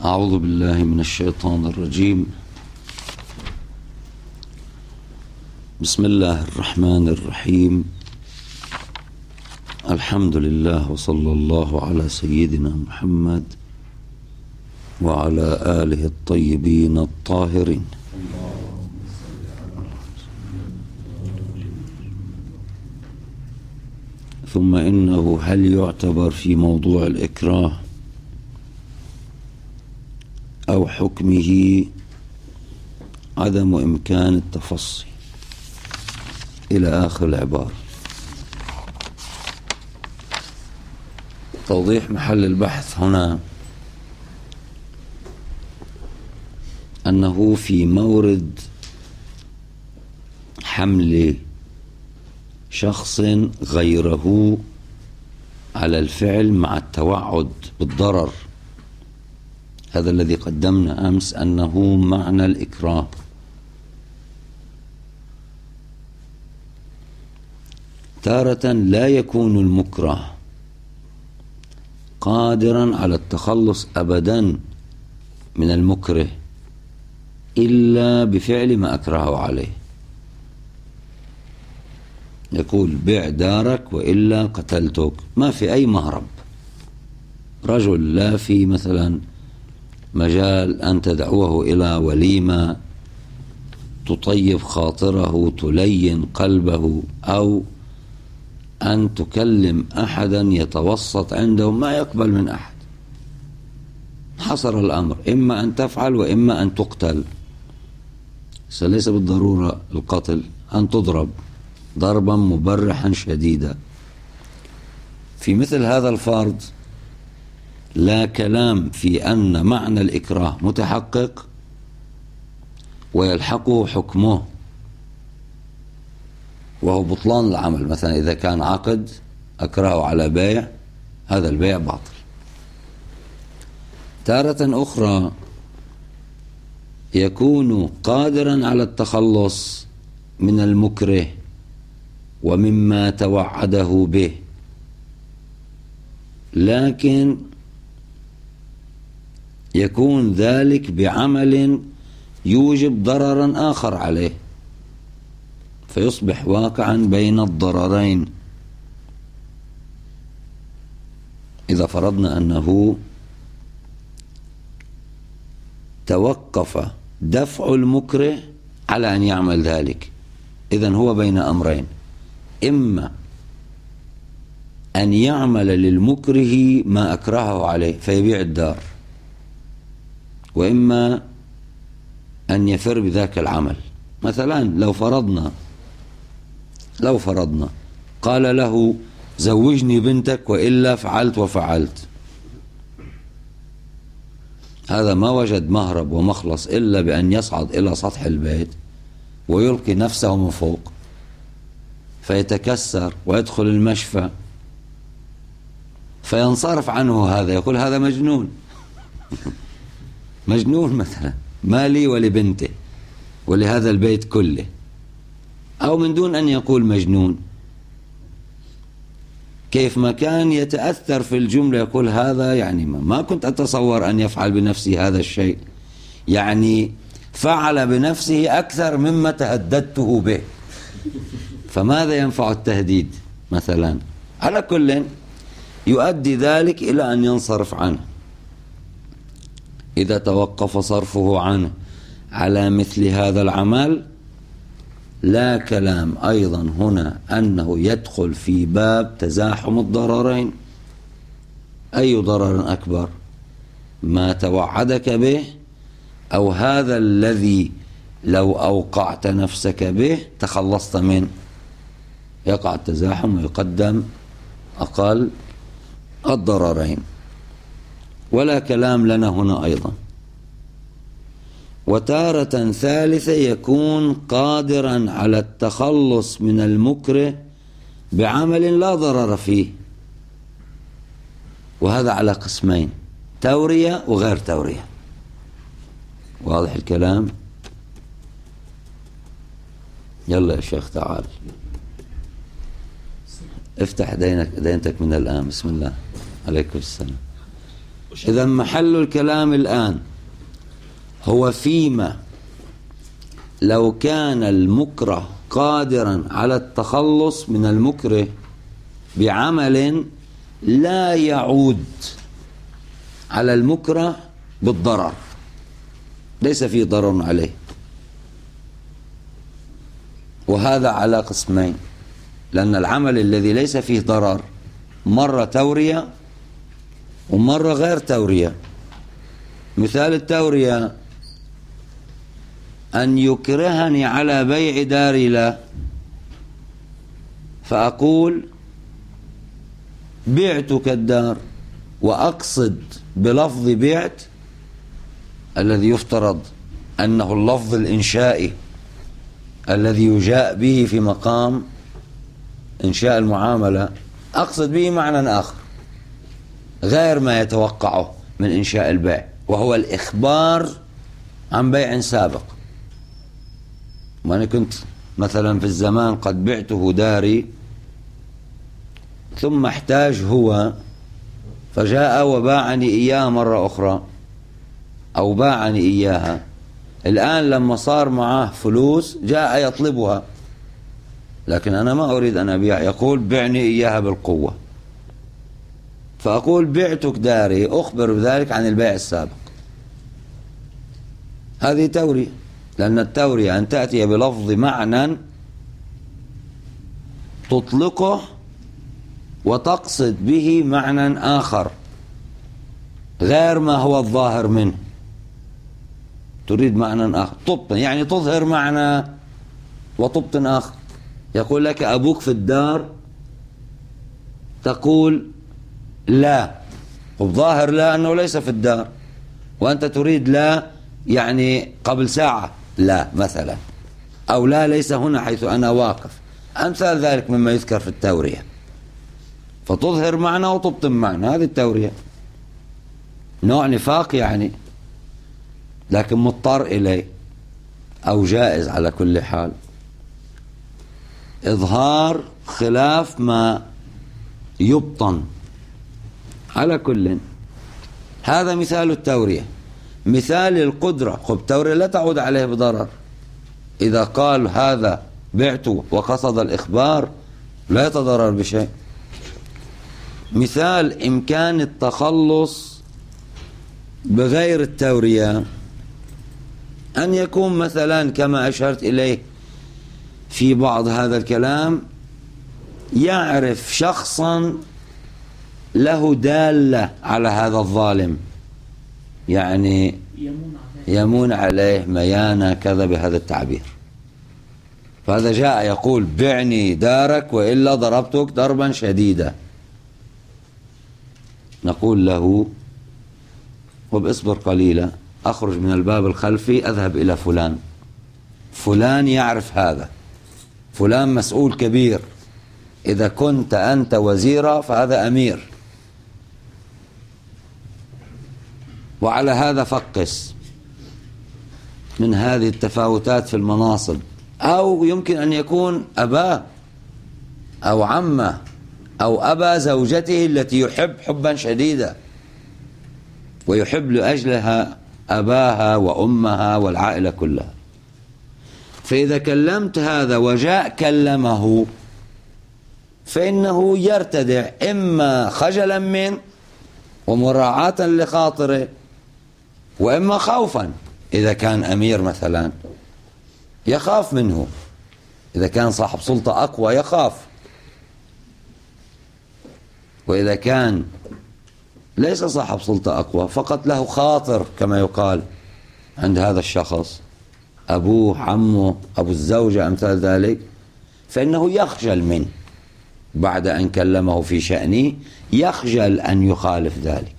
أعوذ بالله من الشيطان الرجيم. بسم الله الرحمن الرحيم. الحمد لله وصلى الله على سيدنا محمد وعلى آله الطيبين الطاهرين. ثم إنه هل يعتبر في موضوع الإكراه أو حكمه عدم إمكان التفصي إلى آخر العبارة. توضيح محل البحث هنا أنه في مورد حمل شخص غيره على الفعل مع التوعد بالضرر، هذا الذي قدمنا أمس أنه معنى الإكراه. تارة لا يكون المكره قادرا على التخلص أبدا من المكره إلا بفعل ما أكرهه عليه. يقول بيع دارك وإلا قتلتك، ما في أي مهرب. رجل لا في مثلا مجال أن تدعوه إلى وليمة تطيب خاطره تلين قلبه، أو أن تكلم أحدا يتوسط عنده، ما يقبل من أحد. حصر الأمر، إما أن تفعل وإما أن تقتل. ليس بالضرورة القتل، أن تضرب ضربا مبرحا شديدا. في مثل هذا الفرض لا كلام في أن معنى الإكراه متحقق ويلحقه حكمه وهو بطلان العمل. مثلا إذا كان عقد أكرهه على بيع، هذا البيع باطل. تارة أخرى يكون قادرا على التخلص من المكره ومما توعده به، لكن يكون ذلك بعمل يوجب ضررا آخر عليه، فيصبح واقعا بين الضررين. إذا فرضنا أنه توقف دفع المكره على أن يعمل ذلك، إذن هو بين أمرين: إما أن يعمل للمكره ما أكرهه عليه فيبيع الدار، وإما أن يفر بذاك العمل. مثلا لو فرضنا قال له زوجني بنتك وإلا فعلت وفعلت، هذا ما وجد مهرب ومخلص إلا بأن يصعد إلى سطح البيت ويلقي نفسه من فوق فيتكسر ويدخل المشفى، فينصرف عنه هذا، يقول هذا مجنون مجنون مثلا، ما لي ولبنته ولهذا البيت كله. أو من دون أن يقول مجنون، كيف ما كان يتأثر في الجملة، يقول هذا يعني ما كنت أتصور أن يفعل بنفسه هذا الشيء، يعني فعل بنفسه أكثر مما تهددته به، فماذا ينفع التهديد مثلا؟ على كل يؤدي ذلك إلى أن ينصرف عنه. إذا توقف صرفه عنه على مثل هذا العمل لا كلام أيضا هنا أنه يدخل في باب تزاحم الضررين. أي ضرر أكبر، ما توعدك به أو هذا الذي لو أوقعت نفسك به تخلصت منه؟ يقع التزاحم ويقدم أقل الضررين. ولا كلام لنا هنا أيضا. وتارة ثالثة يكون قادرا على التخلص من المكره بعمل لا ضرر فيه، وهذا على قسمين: تورية وغير تورية. واضح الكلام؟ يلا يا شيخ تعال افتح دينتك من الآن. بسم الله. عليكم السلام. إذا محل الكلام الآن هو فيما لو كان المكره قادرا على التخلص من المكره بعمل لا يعود على المكره بالضرر، ليس فيه ضرر عليه. وهذا على قسمين، لأن العمل الذي ليس فيه ضرر مرة تورية ومرة غير تورية. مثال التورية أن يكرهني على بيع داري له، فأقول بعتك الدار، وأقصد بلفظ بعت الذي يفترض أنه اللفظ الإنشائي الذي يجاء به في مقام إنشاء المعاملة، أقصد به معنى آخر غير ما يتوقعه من إنشاء البيع، وهو الإخبار عن بيع سابق. وأنا كنت مثلا في الزمان قد بعته داري، ثم احتاج هو فجاء وباعني إياها مرة أخرى أو باعني إياها. الآن لما صار معه فلوس جاء يطلبها، لكن أنا ما أريد أن أبيع، يقول بعني إياها بالقوة، فأقول بعتك داري، أخبر بذلك عن البيع السابق. هذه تورية، لأن التورية أن تأتي بلفظ معنى تطلقه وتقصد به معنى آخر غير ما هو الظاهر منه، تريد معنى آخر، تبطن يعني تظهر معنى وتبطن آخر. يقول لك أبوك في الدار، تقول لا، وظاهر لا أنه ليس في الدار، وأنت تريد لا يعني قبل ساعة لا مثلا، أو لا ليس هنا حيث أنا واقف، أمثال ذلك مما يذكر في التورية. فتظهر معنى وتبطن معنى، هذه التورية نوع نفاق يعني، لكن مضطر إليه أو جائز على كل حال. إظهار خلاف ما يبطن على كل. هذا مثال التورية. مثال القدرة، التورية لا تعود عليه بضرر. إذا قال هذا بعته وقصد الإخبار لا يتضرر بشيء. مثال إمكان التخلص بغير التورية أن يكون مثلا كما أشرت إليه في بعض هذا الكلام، يعرف شخصا له دالة على هذا الظالم، يعني يمون عليه ميانة كذا بهذا التعبير، فهذا جاء يقول بعني دارك وإلا ضربتك ضربا شديدا، نقول له وباصبر قليلا، أخرج من الباب الخلفي أذهب إلى فلان، فلان يعرف هذا، فلان مسؤول كبير، إذا كنت أنت وزيرا فهذا أمير، وعلى هذا فقس من هذه التفاوتات في المناصب. أو يمكن أن يكون أباه أو عمه أو أبا زوجته التي يحب حبا شديدا ويحب لأجلها أباها وأمها والعائلة كلها، فإذا كلمت هذا وجاء كلمه فإنه يرتدع، إما خجلا منه ومراعاة لخاطره، وإما خوفا. إذا كان أمير مثلا يخاف منه، إذا كان صاحب سلطة أقوى يخاف، وإذا كان ليس صاحب سلطة أقوى فقط له خاطر كما يقال عند هذا الشخص، أبوه عمه أبو الزوجة أمثال ذلك، فإنه يخجل منه بعد أن كلمه في شأنه، يخجل أن يخالف ذلك.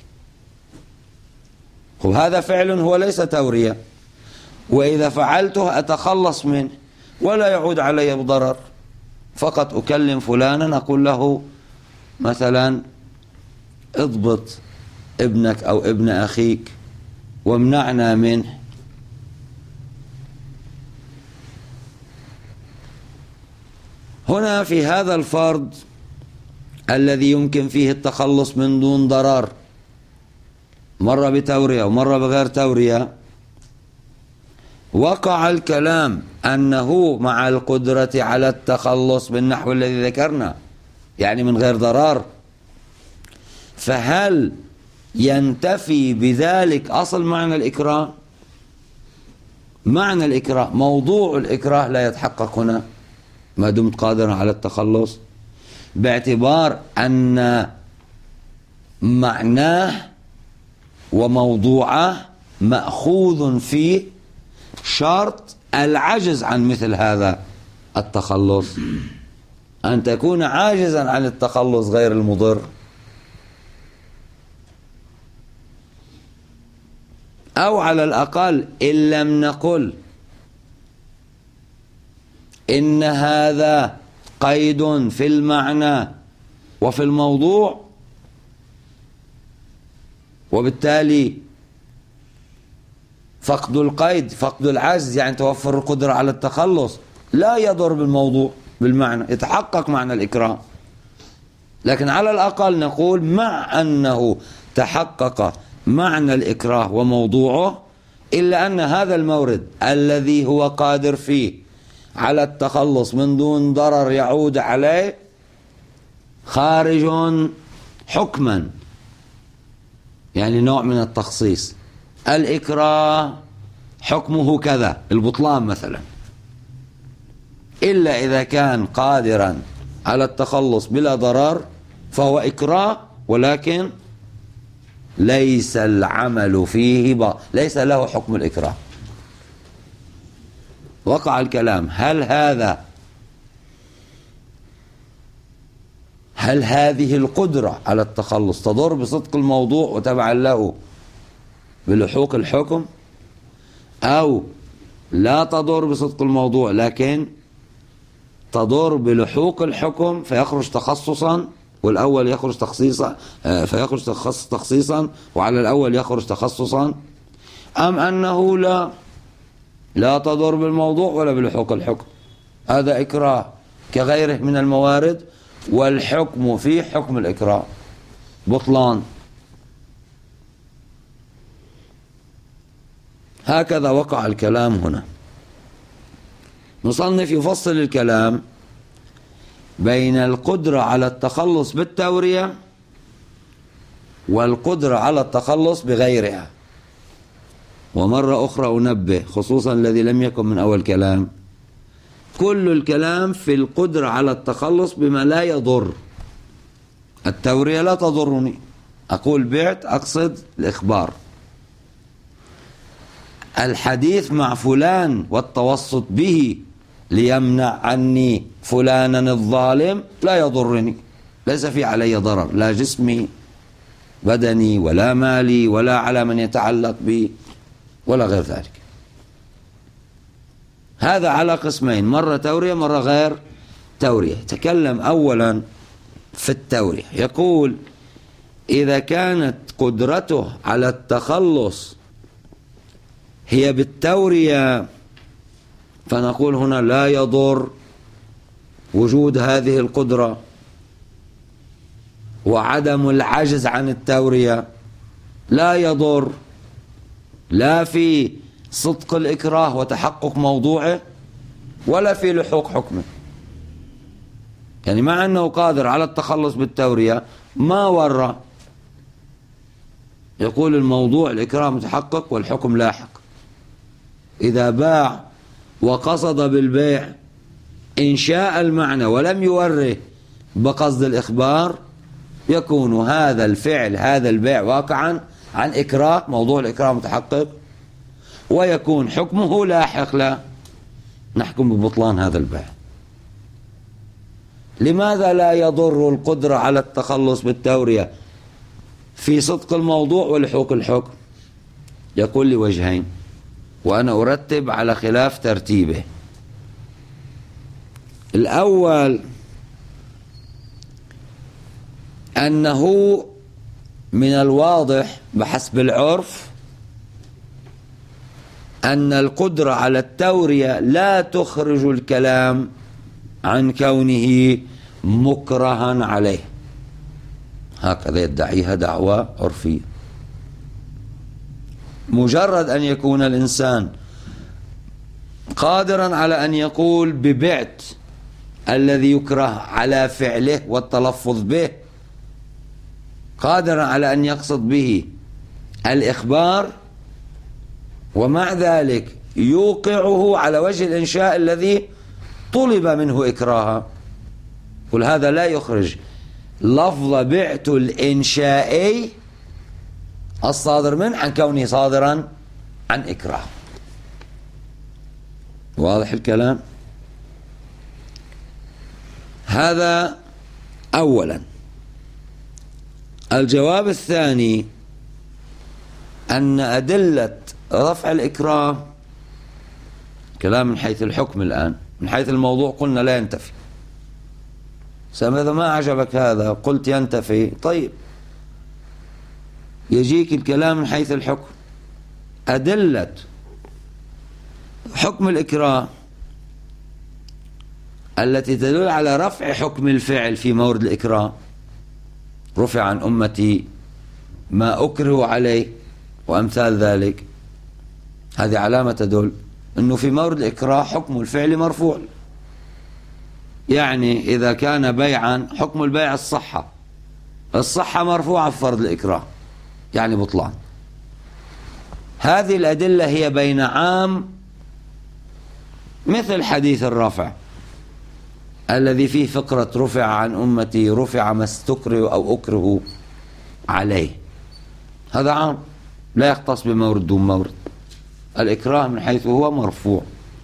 وهذا فعل هو ليس تورية، وإذا فعلته أتخلص منه ولا يعود علي بضرر، فقط أكلم فلانا أقول له مثلا اضبط ابنك أو ابن أخيك وامنعنا منه. هنا في هذا الفرض الذي يمكن فيه التخلص من دون ضرر، مرة بتورية ومرة بغير تورية، وقع الكلام أنه مع القدرة على التخلص بالنحو الذي ذكرنا، يعني من غير ضرر، فهل ينتفي بذلك أصل معنى الإكراه؟ معنى الإكراه، موضوع الإكراه لا يتحقق هنا ما دمت قادرا على التخلص، باعتبار أن معناه وموضوعه مأخوذ فيه شرط العجز عن مثل هذا التخلص، أن تكون عاجزا عن التخلص غير المضر، أو على الأقل إن لم نقل إن هذا قيد في المعنى وفي الموضوع، وبالتالي فقد القيد فقد العجز يعني توفر القدرة على التخلص لا يضر بالموضوع بالمعنى، يتحقق معنى الإكراه. لكن على الأقل نقول مع أنه تحقق معنى الإكراه وموضوعه، إلا أن هذا المورد الذي هو قادر فيه على التخلص من دون ضرر يعود عليه خارج حكما، يعني نوع من التخصيص. الإكراه حكمه كذا، البطلان مثلا، إلا إذا كان قادرا على التخلص بلا ضرر فهو إكراه، ولكن ليس العمل فيه ليس له حكم الإكراه. وقع الكلام هل هذه القدرة على التخلص تضر بصدق الموضوع وتبعا له بلحوق الحكم، أو لا تضر بصدق الموضوع لكن تضر بلحوق الحكم فيخرج تخصصا، والأول يخرج تخصيصا فيخرج تخصيصا وعلى الأول يخرج تخصصا، أم أنه لا تضر بالموضوع ولا بلحوق الحكم، هذا إكراه كغيره من الموارد والحكم فيه حكم الإكراه بطلان. هكذا وقع الكلام هنا. مصنف يفصل الكلام بين القدرة على التخلص بالتورية والقدرة على التخلص بغيرها. ومرة أخرى أنبه خصوصا الذي لم يكن من أول كلام، كل الكلام في القدرة على التخلص بما لا يضر. التورية لا تضرني، أقول بعت أقصد الإخبار. الحديث مع فلان والتوسط به ليمنع عني فلانا الظالم لا يضرني، ليس في علي ضرر، لا جسمي بدني ولا مالي ولا على من يتعلق بي ولا غير ذلك. هذا على قسمين، مرة تورية مرة غير تورية. تكلم أولا في التورية، يقول إذا كانت قدرته على التخلص هي بالتورية فنقول هنا لا يضر وجود هذه القدرة، وعدم العجز عن التورية لا يضر لا في صدق الإكراه وتحقق موضوعه ولا في لحوق حكمه. يعني مع أنه قادر على التخلص بالتورية ما ورى، يقول الموضوع الإكراه متحقق والحكم لاحق. إذا باع وقصد بالبيع إنشاء المعنى ولم يوره بقصد الإخبار يكون هذا الفعل هذا البيع واقعا عن إكراه، موضوع الإكراه متحقق، ويكون حكمه لاحق له، نحكم ببطلان هذا البيع. لماذا لا يضر القدرة على التخلص بالتورية في صدق الموضوع ولحوق الحكم؟ يقول لوجهين، وأنا أرتب على خلاف ترتيبه. الأول أنه من الواضح بحسب العرف أن القدرة على التورية لا تخرج الكلام عن كونه مكرها عليه، هكذا يدعيها دعوة عرفية. مجرد أن يكون الإنسان قادرا على أن يقول ببعت الذي يكره على فعله والتلفظ به، قادرا على أن يقصد به الإخبار، ومع ذلك يوقعه على وجه الإنشاء الذي طلب منه إكراها، قل هذا لا يخرج لفظ بعت الإنشائي الصادر منه عن كونه صادرا عن إكراه. واضح الكلام؟ هذا أولا. الجواب الثاني أن أدلة رفع الإكراه كلام من حيث الحكم الآن، من حيث الموضوع قلنا لا ينتفي. إذا ما عجبك هذا قلت ينتفي، طيب يجيك الكلام من حيث الحكم. أدلة حكم الإكراه التي تدل على رفع حكم الفعل في مورد الإكراه، رفع عن أمتي ما أكره عليه وأمثال ذلك، هذه علامة تدل أنه في مورد الإكراه حكم الفعل مرفوع. يعني إذا كان بيعا حكم البيع الصحة مرفوعة في فرض الإكراه، يعني بطلان. هذه الأدلة هي بين عام مثل حديث الرفع الذي فيه فقرة رفع عن أمتي رفع ما استكره أو أكره عليه، هذا عام لا يختص بمورد دون مورد. الإكراه من حيث هو مرفوع.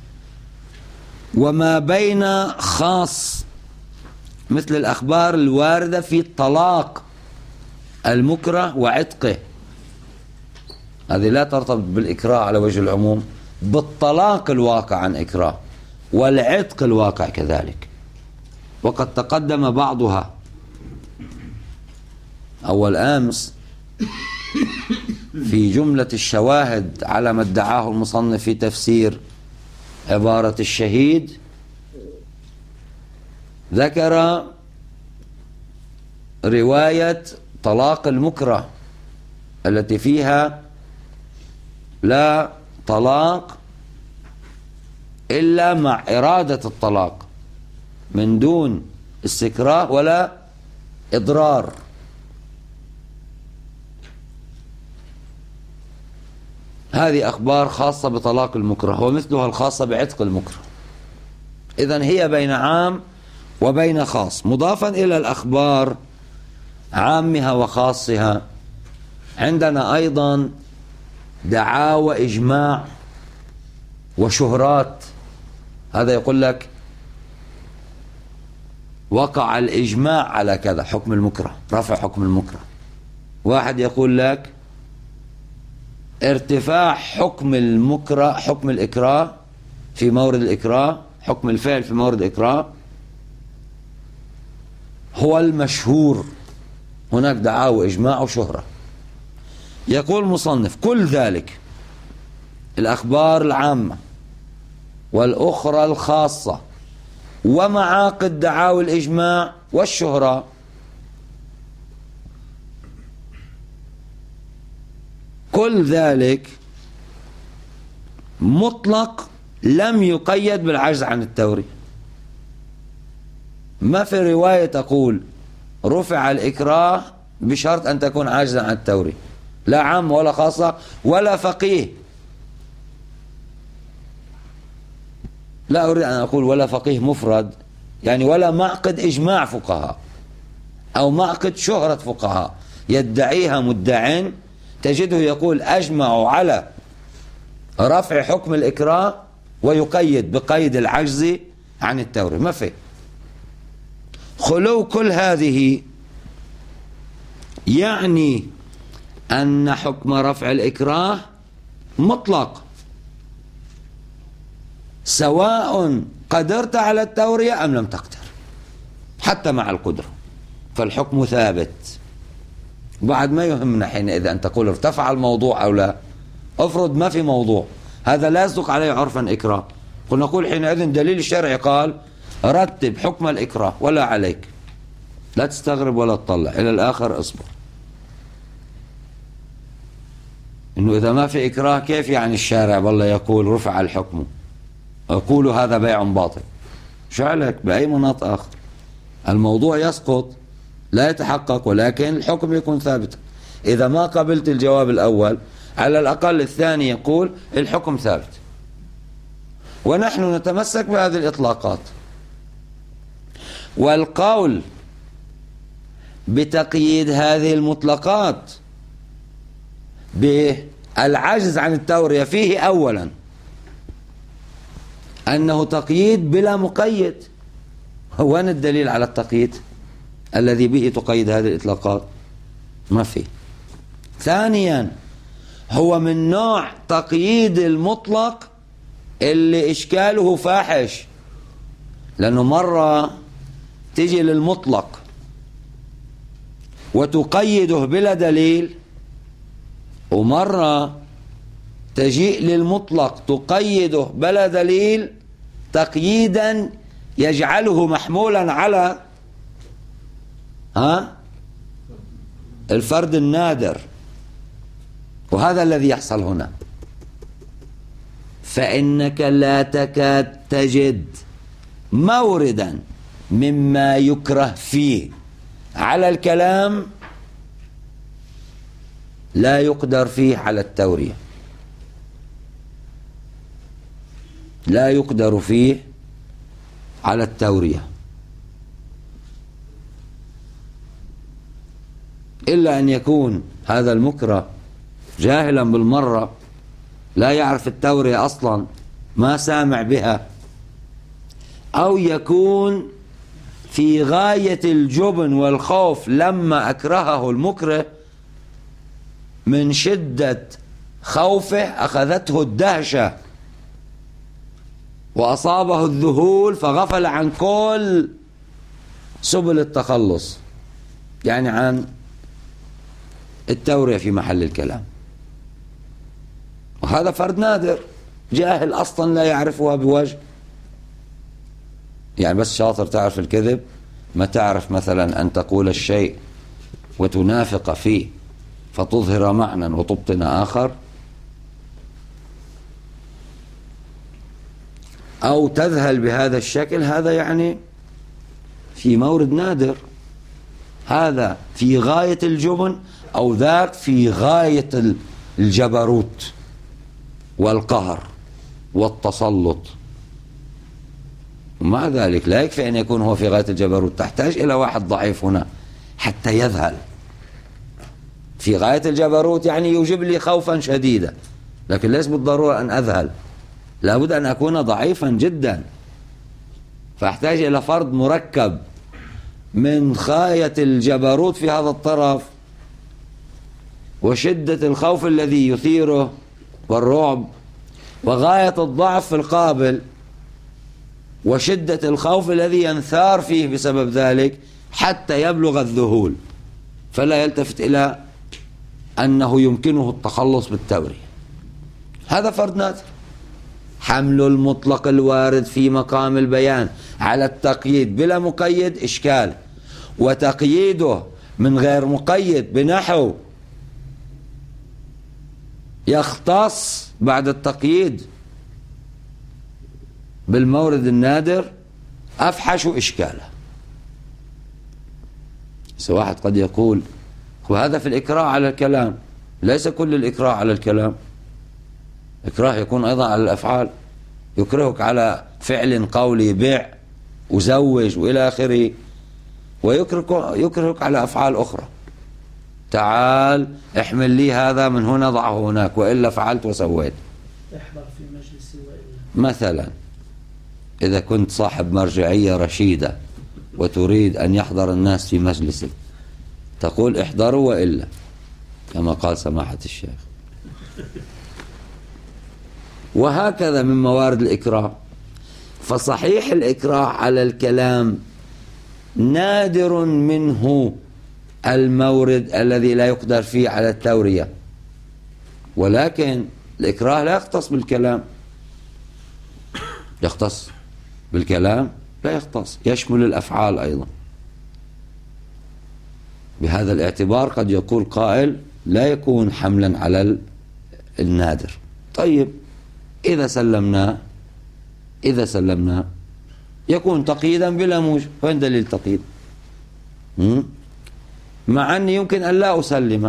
وما بين خاص مثل الأخبار الواردة في طلاق المكره وعتقه، هذه لا ترتبط بالإكراه على وجه العموم، بالطلاق الواقع عن إكراه والعتق الواقع كذلك، وقد تقدم بعضها أول أمس في جملة الشواهد على ما ادعاه المصنف في تفسير عبارة الشهيد. ذكر رواية طلاق المكره التي فيها لا طلاق إلا مع إرادة الطلاق من دون استكراه ولا إضرار. هذه أخبار خاصة بطلاق المكره ومثلها الخاصة بعتق المكره. إذن هي بين عام وبين خاص. مضافا إلى الأخبار عامها وخاصها، عندنا أيضا دعاوى إجماع وشهرات. هذا يقول لك وقع الإجماع على كذا، حكم المكره، رفع حكم المكره. واحد يقول لك ارتفاع حكم المكره، حكم الإكراه في مورد الإكراه، حكم الفعل في مورد الإكراه هو المشهور. هناك دعاوى إجماع وشهرة. يقول مصنف كل ذلك الأخبار العامة والأخرى الخاصة ومعاقد دعاوى الإجماع والشهرة كل ذلك مطلق لم يقيد بالعجز عن التوري. ما في رواية تقول رفع الإكراه بشرط أن تكون عاجزا عن التوري، لا عام ولا خاصة ولا فقيه. لا أريد أن أقول ولا فقيه مفرد، يعني ولا معقد إجماع فقهاء أو معقد شهرة فقهاء يدعيها مدع تجده يقول أجمعوا على رفع حكم الإكراه ويقيد بقيد العجز عن التوري. ما في. خلو كل هذه يعني أن حكم رفع الإكراه مطلق، سواء قدرت على التورية أم لم تقدر، حتى مع القدرة فالحكم ثابت. بعد ما يهمنا حينئذ أن تقول ارتفع الموضوع أو لا. افرض ما في موضوع، هذا لا يصدق عليه عرفا إكراه، قل نقول حينئذ دليل الشرع قال رتب حكم الإكراه ولا عليك، لا تستغرب ولا تطلع إلى الآخر، اصبر. إنه إذا ما في إكراه كيف يعني الشارع والله يقول رفع الحكم، أقول هذا بيع باطل؟ شعلك بأي مناط آخر الموضوع يسقط لا يتحقق، ولكن الحكم يكون ثابتا. إذا ما قبلت الجواب الأول على الأقل الثاني يقول الحكم ثابت، ونحن نتمسك بهذه الإطلاقات. والقول بتقييد هذه المطلقات بالعجز عن التورية فيه أولا أنه تقييد بلا مقيد. وين الدليل على التقييد الذي به تقيد هذه الإطلاقات؟ ما في. ثانيا هو من نوع تقييد المطلق اللي إشكاله فاحش، لأنه مرة تجي للمطلق وتقيده بلا دليل، ومرة تجيء للمطلق تقيده بلا دليل تقييدا يجعله محمولا على الفرد النادر، وهذا الذي يحصل هنا. فإنك لا تكاد تجد موردا مما يكره فيه على الكلام لا يقدر فيه على التورية، لا يقدر فيه على التورية، إلا أن يكون هذا المكره جاهلا بالمرة، لا يعرف التورية أصلا، ما سامع بها، أو يكون في غاية الجبن والخوف لما أكرهه المكره، من شدة خوفه أخذته الدهشة وأصابه الذهول فغفل عن كل سبل التخلص، يعني عن التورية في محل الكلام. وهذا فرد نادر جاهل أصلا لا يعرفها بوجه، يعني بس شاطر تعرف الكذب، ما تعرف مثلا أن تقول الشيء وتنافق فيه فتظهر معنى وتبطن آخر، أو تذهل بهذا الشكل. هذا يعني في مورد نادر، هذا في غاية الجبن، أو ذاك في غاية الجبروت والقهر والتسلط. ومع ذلك لا يكفي أن يكون هو في غاية الجبروت، تحتاج إلى واحد ضعيف هنا حتى يذهل. في غاية الجبروت يعني يوجب لي خوفا شديدا، لكن ليس بالضرورة أن أذهل، لابد أن أكون ضعيفا جدا، فأحتاج إلى فرد مركب من غاية الجبروت في هذا الطرف وشدة الخوف الذي يثيره والرعب، وغاية الضعف في القابل وشدة الخوف الذي ينثار فيه بسبب ذلك حتى يبلغ الذهول، فلا يلتفت إلى أنه يمكنه التخلص بالتورية. هذا فرد نادر. حمل المطلق الوارد في مقام البيان على التقييد بلا مقيد إشكال، وتقييده من غير مقيد بنحو يختص بعد التقييد بالمورد النادر أفحش إشكاله. واحد قد يقول وهذا في الإكراه على الكلام، ليس كل الإكراه على الكلام، إكراه يكون أيضا على الأفعال، يكرهك على فعل قولي بيع وزوج وإلى آخره، ويكرهك على أفعال أخرى، تعال احمل لي هذا من هنا ضعه هناك وإلا فعلت وسويت. احضر في مجلسي وإلا، مثلا إذا كنت صاحب مرجعية رشيدة وتريد أن يحضر الناس في مجلسك تقول احضروا وإلا، كما قال سماحة الشيخ. وهكذا من موارد الإكراه. فصحيح الإكراه على الكلام نادر منه المورد الذي لا يقدر فيه على التورية، ولكن الإكراه لا يختص بالكلام. يختص بالكلام؟ لا يختص، يشمل الأفعال أيضا. بهذا الاعتبار قد يقول قائل لا يكون حملا على النادر. طيب إذا سلمناه يكون تقييدا بلا موجب. وين دليل التقييد؟ مع أني يمكن أن لا أسلمه،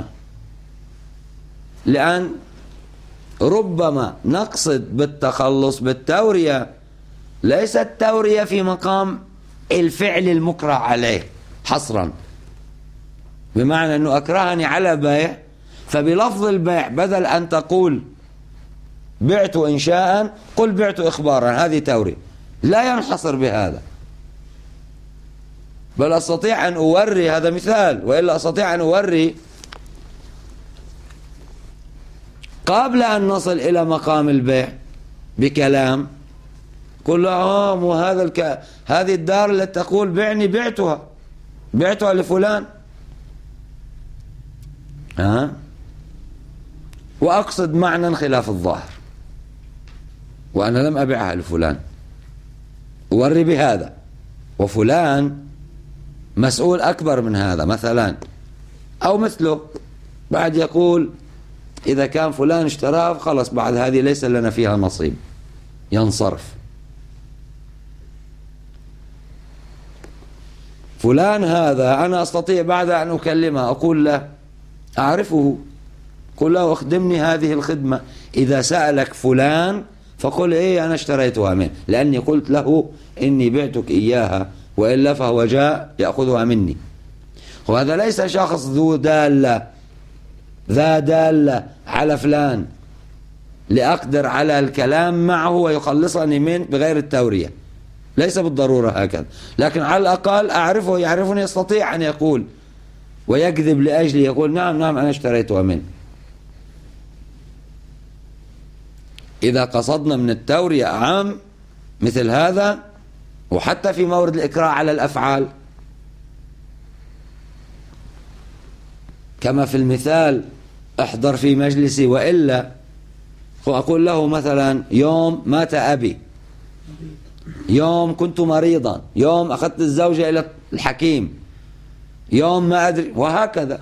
لأن ربما نقصد بالتخلص بالتورية ليس التورية في مقام الفعل المكره عليه حصرا، بمعنى أنه أكرهني على بيع، فبلفظ البيع بدل أن تقول بعت إنشاء قل بعت إخبارا، هذه تورية. لا ينحصر بهذا، بل أستطيع أن أوري، هذا مثال، وإلا أستطيع أن أوري قبل أن نصل إلى مقام البيع بكلام قل له هذه الدار التي تقول بعني بعتها لفلان، وأقصد معنى خلاف الظاهر، وأنا لم أبيعها لفلان، أوري بهذا، وفلان مسؤول أكبر من هذا مثلا، أو مثله بعد يقول إذا كان فلان اشتراه خلص بعد هذه ليس لنا فيها نصيب، ينصرف. فلان هذا أنا أستطيع بعد أن أكلمه أقول له أعرفه، قل له أخدمني هذه الخدمة، إذا سألك فلان فقل إيه أنا اشتريتها منه، لأني قلت له إني بعتك إياها، وإلا فهو جاء يأخذها مني. وهذا ليس شخص ذا دالة على فلان لأقدر على الكلام معه ويخلصني منه بغير التورية، ليس بالضرورة هكذا، لكن على الأقل أعرفه، يعرفني، يستطيع أن يقول ويكذب لأجلي، يقول نعم أنا اشتريتها منه. إذا قصدنا من التورية عام مثل هذا، وحتى في مورد الإكراه على الأفعال كما في المثال احضر في مجلسي، وإلا أقول له مثلا يوم مات أبي، يوم كنت مريضا، يوم أخذت الزوجة إلى الحكيم، يوم ما أدري، وهكذا،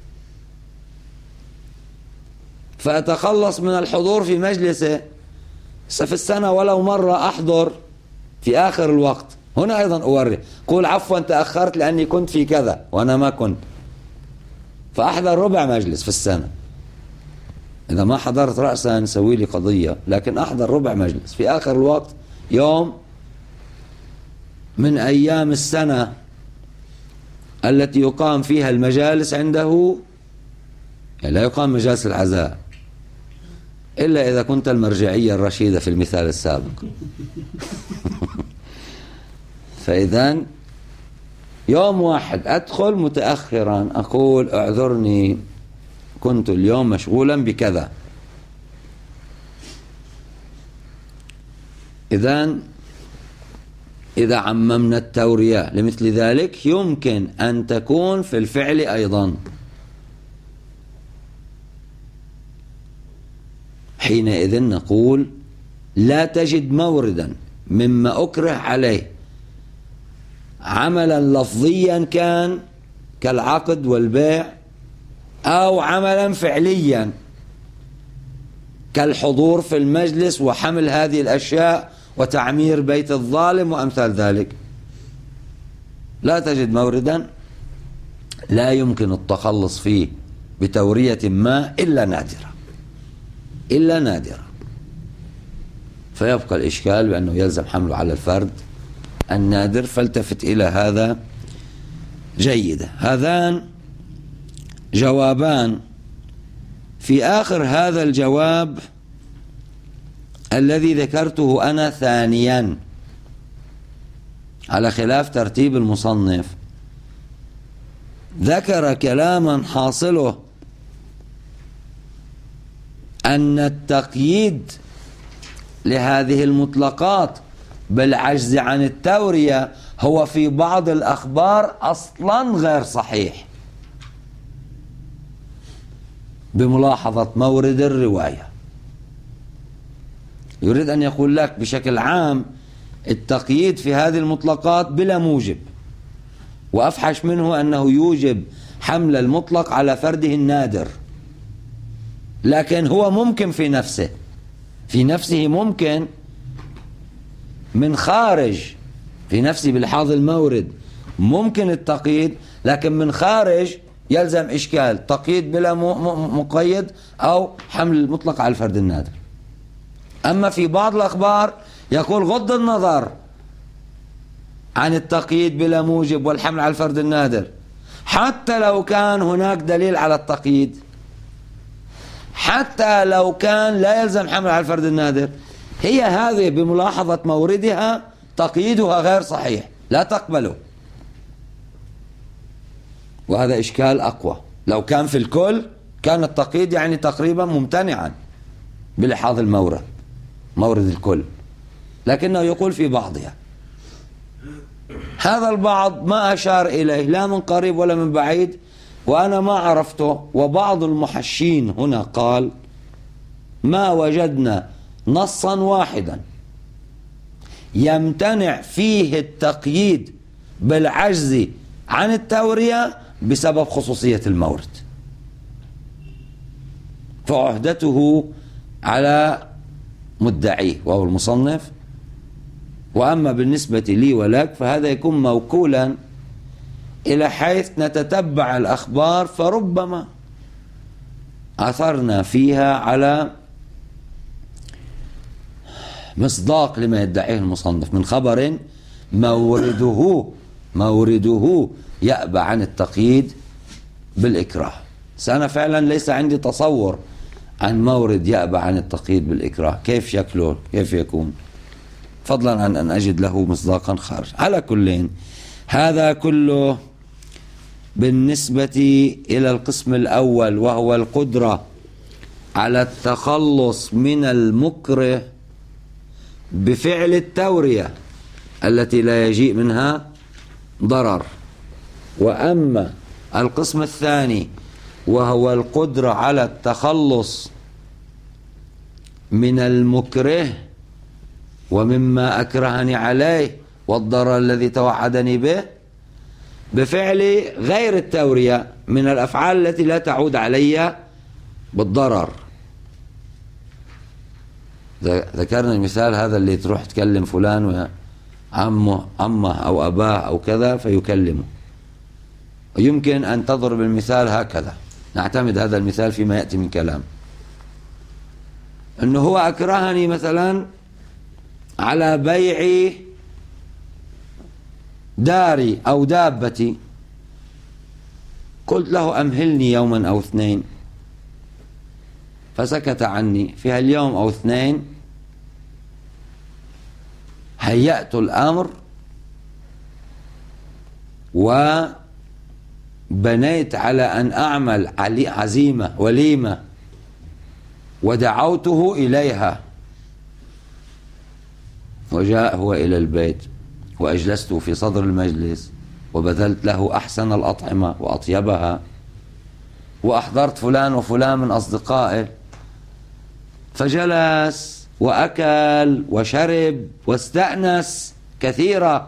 فأتخلص من الحضور في مجلسه في السنة ولو مرة أحضر في آخر الوقت. هنا أيضا أوري، قول عفوا تأخرت لأني كنت في كذا وأنا ما كنت، فأحضر ربع مجلس في السنة. إذا ما حضرت رأسا نسوي لي قضية، لكن أحضر ربع مجلس في آخر الوقت، يوم من أيام السنة التي يقام فيها المجالس عنده، يعني لا يقام مجالس العزاء إلا إذا كنت المرجعية الرشيدة في المثال السابق. فإذا يوم واحد أدخل متأخرا أقول اعذرني كنت اليوم مشغولا بكذا. إذا عممنا التورية لمثل ذلك يمكن أن تكون في الفعل أيضا. حينئذ نقول لا تجد موردا مما أكره عليه عملا لفظيا كان كالعقد والبيع، أو عملا فعليا كالحضور في المجلس وحمل هذه الأشياء وتعمير بيت الظالم وأمثال ذلك. لا تجد موردا لا يمكن التخلص فيه بتورية ما إلا نادرة، فيبقى الإشكال بأنه يلزم حمله على الفرد النادر. فالتفت إلى هذا جيدا. هذان جوابان. في آخر هذا الجواب الذي ذكرته أنا ثانيا على خلاف ترتيب المصنف، ذكر كلاما حاصله أن التقييد لهذه المطلقات بالعجز عن التورية هو في بعض الأخبار أصلا غير صحيح، بملاحظة مورد الرواية. يريد أن يقول لك بشكل عام التقييد في هذه المطلقات بلا موجب، وأفحش منه أنه يوجب حمل المطلق على فرده النادر، لكن هو ممكن في نفسه ممكن من خارج، في نفسه بلحاظ المورد ممكن التقييد، لكن من خارج يلزم إشكال تقييد بلا مقيد أو حمل المطلق على الفرد النادر. أما في بعض الأخبار يقول غض النظر عن التقييد بلا موجب والحمل على الفرد النادر، حتى لو كان هناك دليل على التقييد، حتى لو كان لا يلزم حمل على الفرد النادر، هي هذه بملاحظة موردها تقييدها غير صحيح لا تقبله. وهذا إشكال أقوى. لو كان في الكل كان التقييد يعني تقريبا ممتنعا بلحاظ مورد الكل، لكنه يقول في بعضها. هذا البعض ما أشار إليه لا من قريب ولا من بعيد، وأنا ما عرفته. وبعض المحشين هنا قال ما وجدنا نصا واحدا يمتنع فيه التقييد بالعجز عن التورية بسبب خصوصية المورد، فعهدته على مدعيه وهو المصنف. وأما بالنسبة لي ولك فهذا يكون موكولا إلى حيث نتتبع الأخبار، فربما عثرنا فيها على مصداق لما يدعيه المصنف من خبر مورده يأبى عن التقييد بالإكراه. أنا فعلا ليس عندي تصور عن مورد يأبى عن التقييد بالإكراه، كيف شكله، كيف يكون، فضلا عن أن أجد له مصداقا خارج. على كل هذا كله بالنسبة إلى القسم الأول، وهو القدرة على التخلص من المكره بفعل التورية التي لا يجيء منها ضرر. وأما القسم الثاني وهو القدرة على التخلص من المكره ومما أكرهني عليه والضرر الذي توعدني به بفعل غير التورية من الأفعال التي لا تعود علي بالضرر. ذكرنا المثال هذا اللي تروح تكلم فلان عمه أو أباه أو كذا فيكلمه، ويمكن أن تضرب المثال هكذا، نعتمد هذا المثال فيما يأتي من كلام، أنه هو أكرهني مثلا على بيع داري أو دابتي، قلت له أمهلني يوما أو اثنين، فسكت عني. في هاليوم أو اثنين هيأت الأمر وبنيت على أن أعمل عزيمة وليمة ودعوته إليها، وجاء هو إلى البيت وأجلسته في صدر المجلس وبذلت له أحسن الأطعمة وأطيبها، وأحضرت فلان وفلان من أصدقائه، فجلس وأكل وشرب واستأنس كثيرا،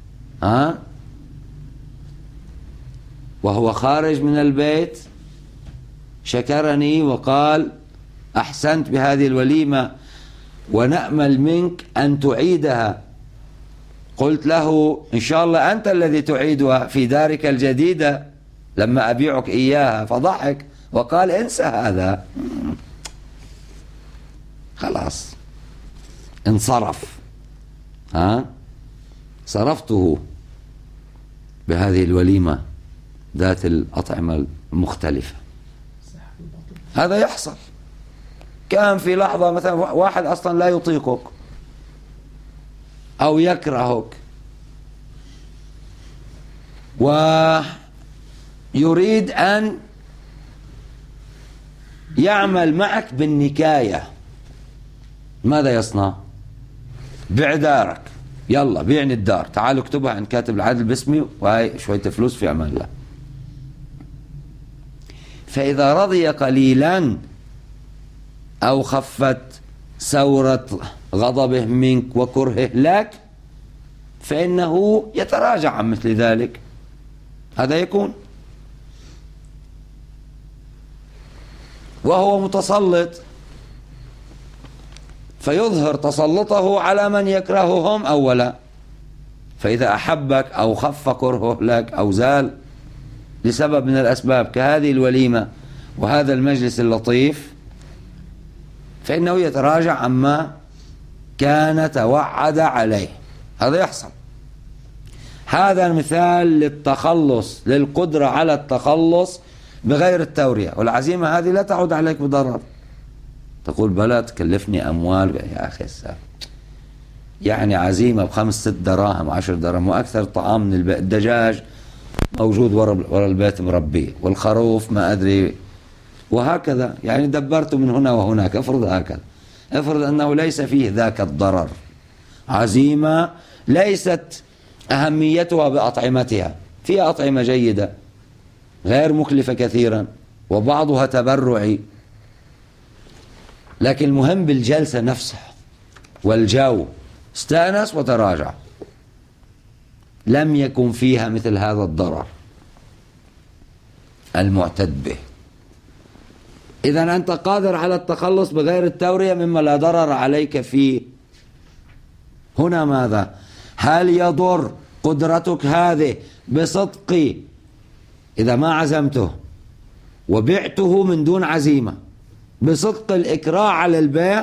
وهو خارج من البيت شكرني وقال أحسنت بهذه الوليمة ونأمل منك أن تعيدها. قلت له إن شاء الله أنت الذي تعيدها في دارك الجديدة لما أبيعك إياها، فضحك وقال انسى هذا، خلاص انصرف. صرفته بهذه الوليمة ذات الأطعمة المختلفة. هذا يحصل. كان في لحظة مثلا واحد أصلا لا يطيقك أو يكرهك ويريد أن يعمل معك بالنكاية، ماذا يصنع؟ بيع دارك، يلا بيعني الدار، تعالوا اكتبها عند كاتب العدل باسمي وهي شوية فلوس في أمان الله. فإذا رضي قليلا أو خفت ثورة غضبه منك وكرهه لك فإنه يتراجع عن مثل ذلك. هذا يكون. وهو متسلط فيظهر تسلطه على من يكرههم أولا، فإذا أحبك أو خف كرهه لك أو زال لسبب من الأسباب كهذه الوليمة وهذا المجلس اللطيف، فإنه يتراجع عما كان توعد عليه. هذا يحصل. هذا مثال للتخلص، للقدرة على التخلص بغير التورية. والعزيمة هذه لا تعود عليك بضرر. تقول بلا تكلفني أموال يا أخي السابق، يعني عزيمة ب5 6 دراهم 10 دراهم وأكثر طعام من البيت، الدجاج موجود ورا البيت مربيه والخروف ما أدري وهكذا، يعني دبرت من هنا وهناك. افرض هكذا، افرض أنه ليس فيه ذاك الضرر. عزيمة ليست أهميتها بأطعمتها، فيها أطعمة جيدة غير مكلفة كثيرا وبعضها تبرعي، لكن المهم بالجلسة نفسها والجو، استأنس وتراجع، لم يكن فيها مثل هذا الضرر المعتد به. إذن أنت قادر على التخلص بغير التورية مما لا ضرر عليك فيه. هنا ماذا؟ هل يضر قدرتك هذه بصدقي إذا ما عزمته وبعته من دون عزيمة بصدق الإكراه على البيع،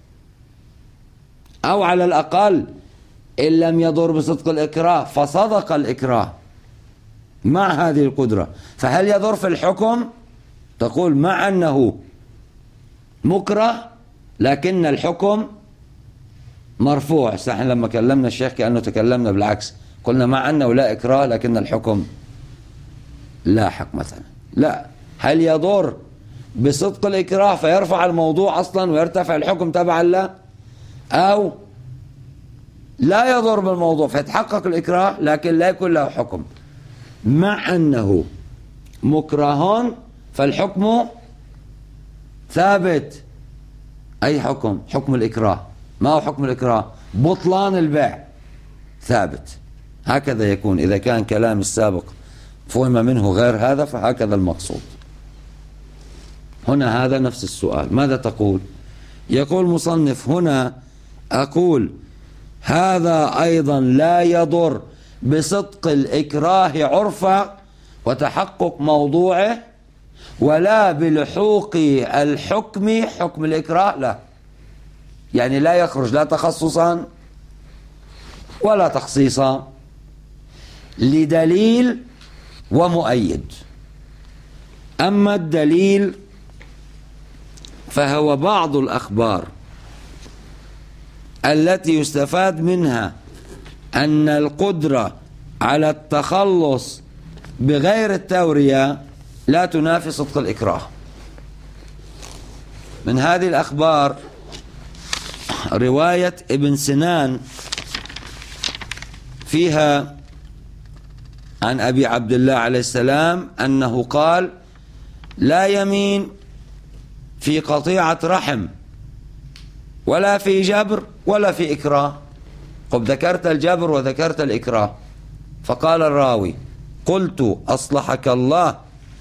أو على الأقل إن لم يضر بصدق الإكراه فصدق الإكراه مع هذه القدرة، فهل يضر في الحكم؟ تقول مع أنه مكره لكن الحكم مرفوع. نحن لما كلمنا الشيخ كأنه تكلمنا بالعكس، قلنا مع أنه لا إكراه لكن الحكم لاحق مثلا. لا، هل يضر بصدق الإكراه فيرفع الموضوع أصلا ويرتفع الحكم تبعا له، أو لا يضر بالموضوع فيتحقق الإكراه لكن لا يكون له حكم، مع أنه مكره فالحكم ثابت. أي حكم؟ حكم الإكراه. ما هو حكم الإكراه؟ بطلان البيع ثابت. هكذا يكون إذا كان كلام السابق فهم منه غير هذا، فهكذا المقصود. هنا هذا نفس السؤال. ماذا تقول؟ يقول مصنف هنا أقول هذا أيضا لا يضر بصدق الإكراه عرفا وتحقق موضوعه، ولا بلحوق الحكم حكم الإكراه، لا، يعني لا يخرج لا تخصصا ولا تخصيصا، لدليل ومؤيد. أما الدليل فهو بعض الأخبار التي يستفاد منها أن القدرة على التخلص بغير التورية لا تنافي صدق الإكراه. من هذه الأخبار رواية ابن سنان فيها عن أبي عبد الله عليه السلام أنه قال لا يمين في قطيعة رحم ولا في جبر ولا في إكراه. قد ذكرت الجبر وذكرت الإكراه، فقال الراوي قلت أصلحك الله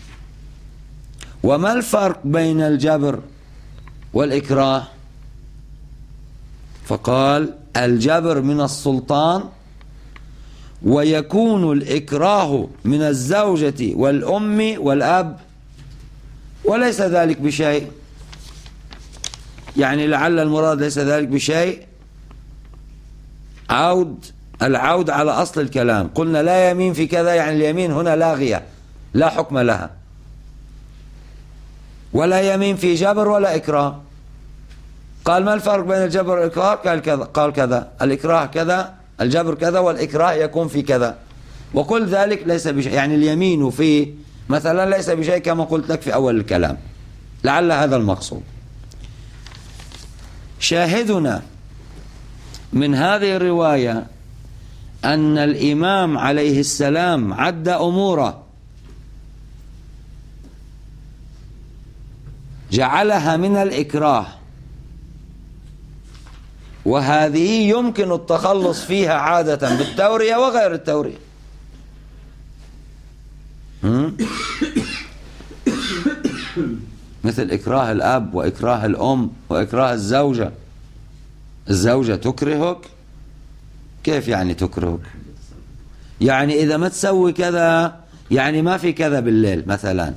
وما الفرق بين الجبر والإكراه؟ فقال الجبر من السلطان، ويكون الإكراه من الزوجة والأم والأب، وليس ذلك بشيء. يعني لعل المراد ليس ذلك بشيء العود على أصل الكلام. قلنا لا يمين في كذا، يعني اليمين هنا لاغية لا حكم لها، ولا يمين في جبر ولا إكراه. قال ما الفرق بين الجبر والإكراه؟ قال كذا الإكراه كذا، الجبر كذا، والإكراه يكون في كذا، وكل ذلك ليس بشيء. يعني اليمين في مثلا ليس بشيء كما قلت لك في أول الكلام، لعل هذا المقصود. شاهدنا من هذه الرواية أن الإمام عليه السلام عد أموره جعلها من الإكراه، وهذه يمكن التخلص فيها عادة بالتورية وغير التورية. مثل إكراه الأب وإكراه الأم وإكراه الزوجة. الزوجة تكرهك؟ كيف يعني تكرهك؟ يعني إذا ما تسوي كذا، يعني ما في كذا بالليل مثلا،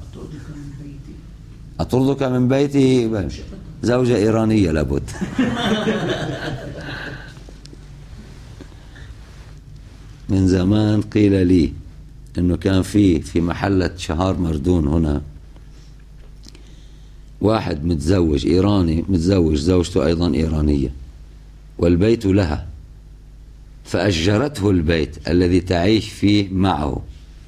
أطردك من بيتي. زوجة إيرانية لابد. من زمان قيل لي إنه كان في محلة شهار مردون هنا واحد متزوج إيراني، متزوج زوجته أيضا إيرانية، والبيت لها، فأجرته البيت الذي تعيش فيه معه.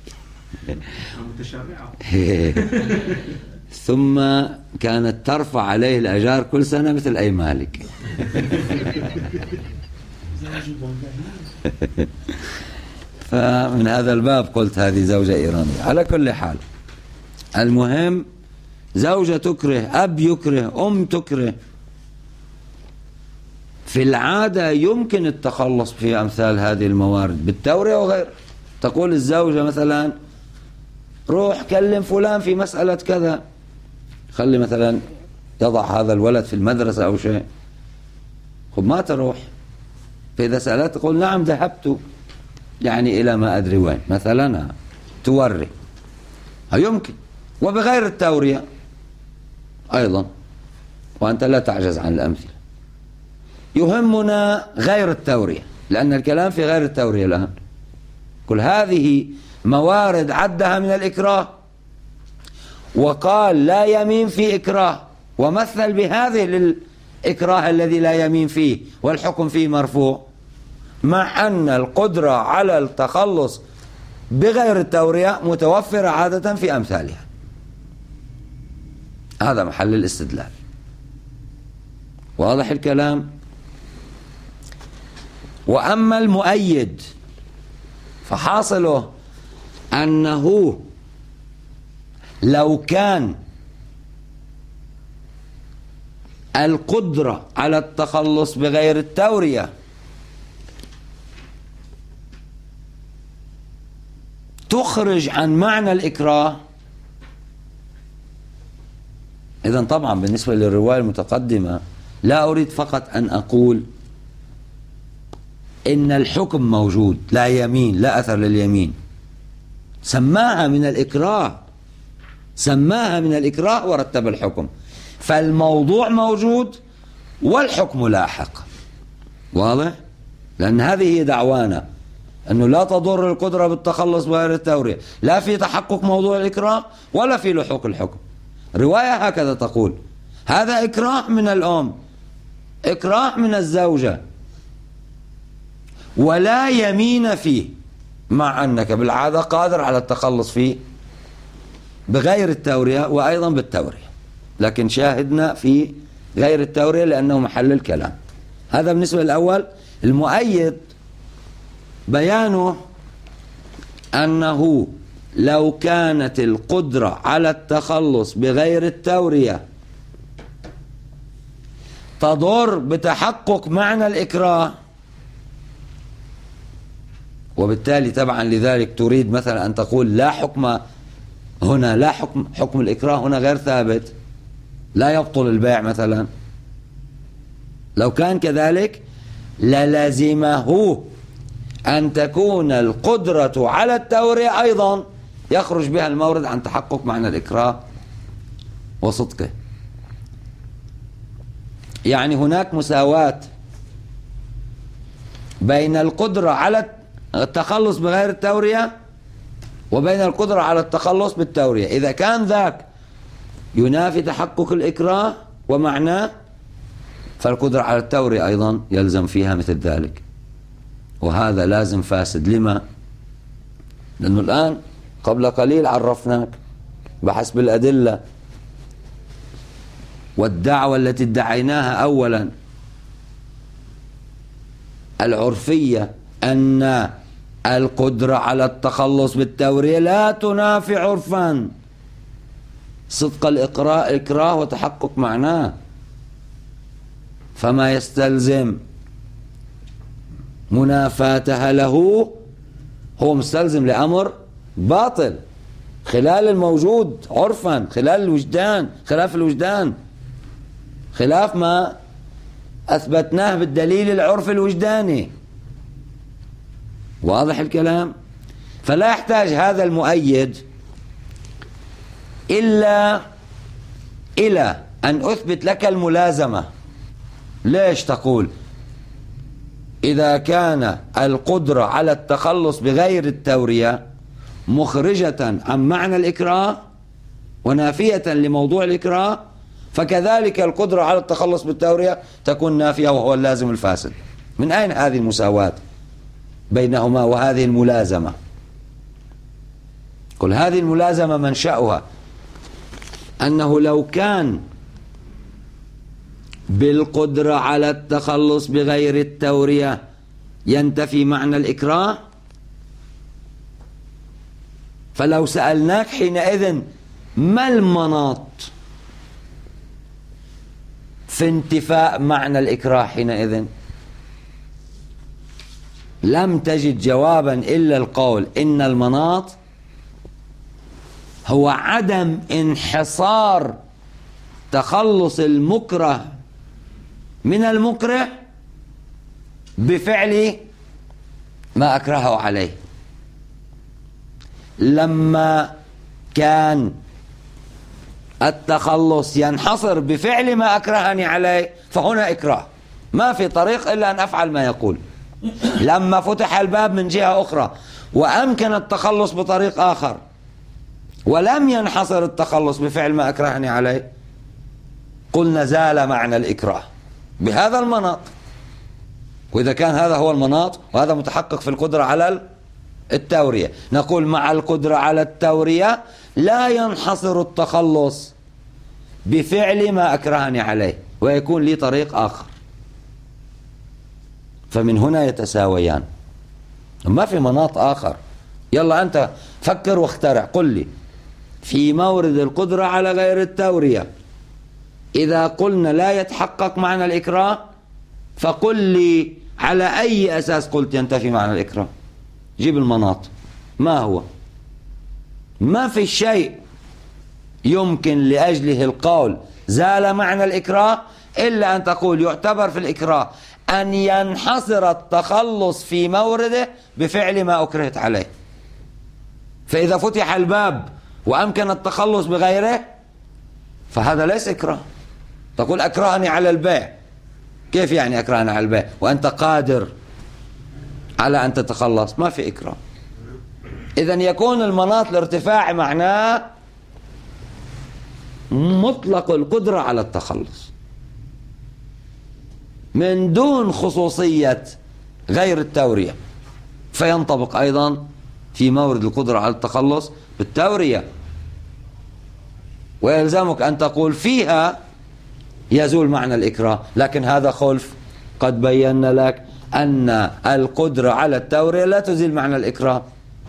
ثم كانت ترفع عليه الأجار كل سنة مثل أي مالك. فمن هذا الباب قلت هذه زوجة إيرانية. على كل حال، المهم زوجة تكره، أب يكره، أم تكره. في العادة يمكن التخلص في أمثال هذه الموارد بالتورية وغيره. تقول الزوجة مثلا روح كلم فلان في مسألة كذا، خلي مثلا يضع هذا الولد في المدرسة أو شيء، خب ما تروح. فإذا سألت تقول نعم ذهبت يعني إلى ما أدري وين مثلا، توري. يمكن، وبغير التورية أيضا، وأنت لا تعجز عن الأمثلة. يهمنا غير التورية، لأن الكلام في غير التورية الآن. كل هذه موارد عدها من الإكراه، وقال لا يمين في إكراه، ومثل بهذه للإكراه الذي لا يمين فيه والحكم فيه مرفوع، مع أن القدرة على التخلص بغير التورية متوفرة عادة في أمثالها. هذا محل الاستدلال. واضح الكلام؟ وأما المؤيد فحاصله أنه لو كان القدرة على التخلص بغير التورية تخرج عن معنى الإكراه، إذن طبعا بالنسبة للرواية المتقدمة لا أريد فقط أن أقول إن الحكم موجود، لا يمين، لا أثر لليمين، سماها من الإكراه، سماها من الإكراه ورتب الحكم، فالموضوع موجود والحكم لاحق. واضح؟ لأن هذه هي دعوانا، أنه لا تضر القدرة بالتخلص بغير التورية، لا في تحقق موضوع الإكراه ولا في لحوق الحكم. رواية هكذا تقول هذا إكراه من الأم، إكراه من الزوجة، ولا يمين فيه، مع أنك بالعادة قادر على التخلص فيه بغير التورية وأيضا بالتورية، لكن شاهدنا في غير التورية لأنه محل الكلام. هذا بالنسبة للأول. المؤيد بيانه أنه لو كانت القدرة على التخلص بغير التورية تضر بتحقق معنى الإكراه، وبالتالي طبعا لذلك تريد مثلا أن تقول لا حكم هنا، لا حكم الإكراه هنا غير ثابت، لا يبطل البيع مثلا، لو كان كذلك للزمه أن تكون القدرة على التورية أيضا يخرج بها المورد عن تحقق معنى الإكراه وصدقه. يعني هناك مساواة بين القدرة على التخلص بغير التورية وبين القدرة على التخلص بالتورية. إذا كان ذاك ينافي تحقق الإكراه ومعناه، فالقدرة على التورية أيضا يلزم فيها مثل ذلك، وهذا لازم فاسد. لما؟ لأنه الآن قبل قليل عرفناك بحسب الأدلة والدعوة التي ادعيناها أولا العرفية أن القدرة على التخلص بالتورية لا تنافي عرفا صدق الإكراه وتحقق معناه، فما يستلزم منافاتها له هو مستلزم لأمر باطل خلال الموجود عرفا، خلال الوجدان، خلاف الوجدان، خلاف ما أثبتناه بالدليل العرف الوجداني. واضح الكلام؟ فلا يحتاج هذا المؤيد إلا إلى أن أثبت لك الملازمة. ليش تقول إذا كان القدرة على التخلص بغير التورية مخرجة عن معنى الإكراه ونافية لموضوع الإكراه، فكذلك القدرة على التخلص بالتورية تكون نافية وهو اللازم الفاسد. من أين هذه المساواة بينهما وهذه الملازمة؟ قل هذه الملازمة منشأها أنه لو كان بالقدرة على التخلص بغير التورية ينتفي معنى الإكراه، فلو سألناك حينئذ ما المناط في انتفاء معنى الإكراه حينئذ، لم تجد جوابا إلا القول إن المناط هو عدم انحصار تخلص المكره من المكره بفعل ما أكرهه عليه. لما كان التخلص ينحصر بفعل ما أكرهني عليه فهنا إكراه، ما في طريق إلا أن أفعل ما يقول. لما فتح الباب من جهة أخرى وأمكن التخلص بطريق آخر ولم ينحصر التخلص بفعل ما أكرهني عليه، قلنا زال معنى الإكراه بهذا المناط. وإذا كان هذا هو المناط وهذا متحقق في القدرة على التورية، نقول مع القدرة على التورية لا ينحصر التخلص بفعل ما أكرهني عليه ويكون لي طريق آخر، فمن هنا يتساويان، ما في مناط آخر. يلا أنت فكر واخترع، قل لي في مورد القدرة على غير التورية إذا قلنا لا يتحقق معنى الإكراه، فقل لي على أي أساس قلت ينتفي معنى الإكراه؟ جيب المناط. ما هو؟ ما في شيء يمكن لأجله القول زال معنى الإكراه إلا أن تقول يعتبر في الإكراه أن ينحصر التخلص في مورده بفعل ما أكرهت عليه. فإذا فتح الباب وأمكن التخلص بغيره فهذا ليس إكراه. تقول أكرهني على البيع، كيف يعني أكرهني على البيع وأنت قادر على أن تتخلص؟ ما في إكراه. إذن يكون المناط لارتفاع معناه مطلق القدرة على التخلص من دون خصوصية غير التورية، فينطبق أيضا في مورد القدرة على التخلص بالتورية، ويلزمك أن تقول فيها يزول معنى الإكراه. لكن هذا خلف، قد بينا لك أن القدرة على التورية لا تزيل معنى الإكراه،